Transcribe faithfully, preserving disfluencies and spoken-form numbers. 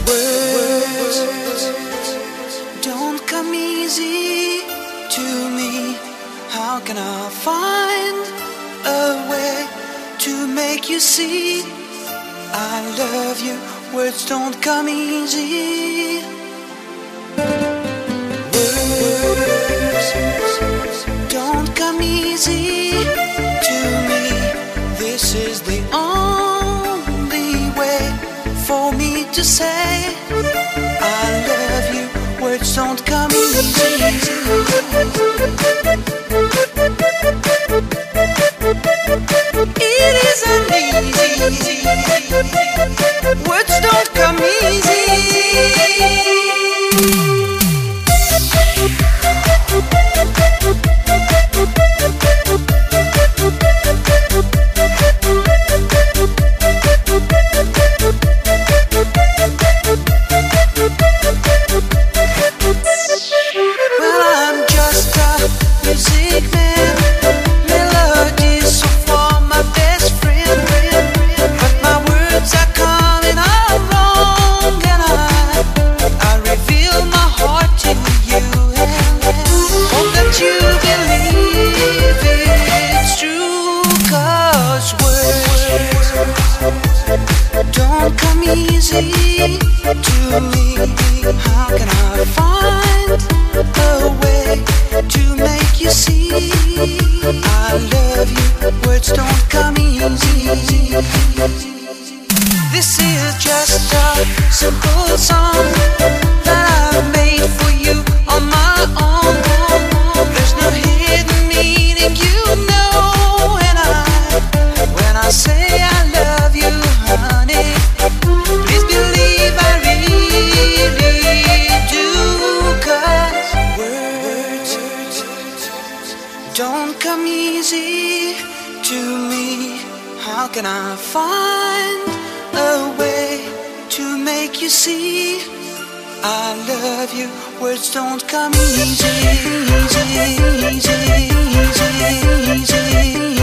Words don't come easy to me. How can I find a way to make you see I love you? Words don't come easy. Words don't come easy to me. This is the only way for me to say I love you. Words don't come easy. It isn't easy. Words don't come easy. Well, I'm just a music man. Melodies so far my best friend. But my words are coming out wrong, and I I reveal my heart to you, and hope that you believe it's true. 'Cause words don't come easy to me. How can I find a way to make you see I love you? Words don't come easy. This is just a simple song that I've made for you on my own. There's no hidden meaning, you know, and I, when I say I love you, honey, please believe I really do. 'Cause words don't come easy to me. How can I find a way to make you see I love you? Words don't come easy, easy, easy, easy, easy.